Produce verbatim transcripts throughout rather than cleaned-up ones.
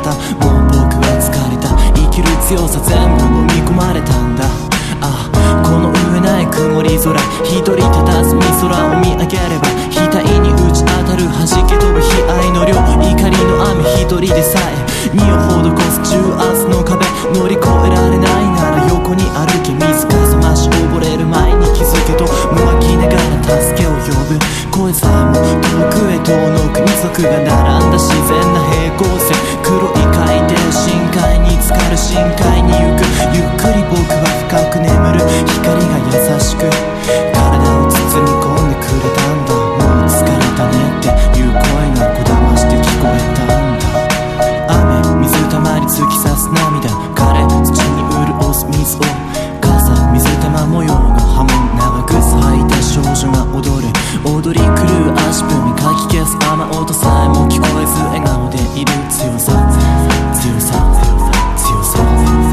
方、もう僕は疲れた。生きる強さ全部飲み込まれたんだ。ああ、この上ない曇り空、一人佇み空を見上げれば額に打ち当たる弾け飛ぶ悲哀の量、怒りの雨一人でさえ身を施す重圧の壁、乗り越えられないなら横に歩け、水かさ増し溺れる前に気づけともがきながら助けを呼ぶ。声さえも遠くへ遠のく二足が並んだ自然な平行線、黒い海底深海に浸かる深海に行く。ゆっくり僕は深く眠る、光が優しく体を包み込んでくれたんだ。もう疲れたねっていう声がこだまして聞こえたんだ。雨水たまり突き刺す涙、枯れ土に潤す水を傘、水玉模様の波紋長く咲いた少女が踊る。踊り狂う足踏みかき消す雨音さえも聞こえず笑顔でいる強さ、強さ、強さ。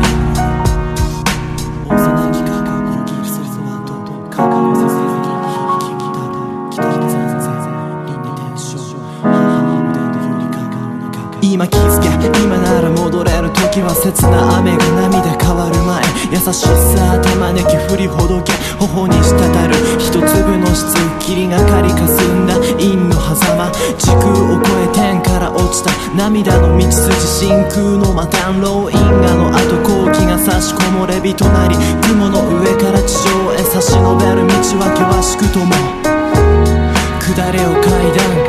幼きかかをこぎるするそはとうとうかかのせせ響ききたた北北三千輪廻転生母は腕のよりかかおにかか今気づけ、今なら戻れる時は切な雨が涙変わる前、優しさ手招き振りほどけ、頬に滴る一粒の質、霧がかりかすんだ陰の狭間、時空を超え天から落ちた涙の道筋、真空の摩天楼、因果の後後期が差し込もれびとなり、雲の上から地上へ差し伸べる道は険しくとも下れを階段